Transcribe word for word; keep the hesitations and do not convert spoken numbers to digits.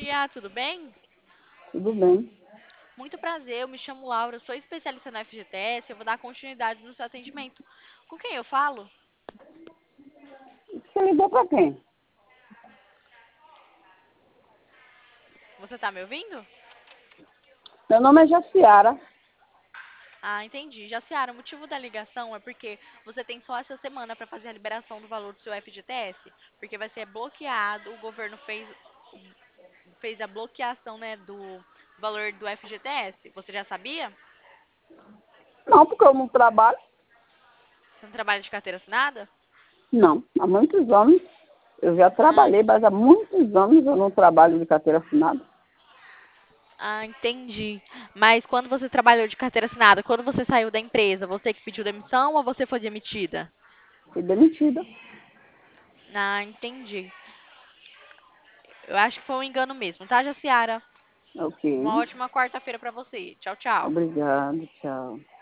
dia, tudo bem? Tudo bem. Muito prazer, eu me chamo Laura, eu sou especialista na F G T S, eu vou dar continuidade no seu atendimento. Com quem eu falo? Você ligou para quem? Você está me ouvindo? Meu nome é Jaciara. Ah, entendi. Jaciara, o motivo da ligação é porque você tem só essa semana para fazer a liberação do valor do seu F G T S, porque vai ser bloqueado, o governo fez, fez a bloqueação, né, do valor do F G T S. Você já sabia? Não, porque eu não trabalho. Você não trabalha de carteira assinada? Não, há muitos anos. Eu já Ah, trabalhei, mas há muitos anos eu não trabalho de carteira assinada. Ah, entendi. Mas quando você trabalhou de carteira assinada, quando você saiu da empresa, você que pediu demissão ou você foi demitida? Fui demitida. Ah, entendi. Eu acho que foi um engano mesmo, tá, Jaciara? Ok. Uma ótima quarta-feira pra você. Tchau, tchau. Obrigado, tchau.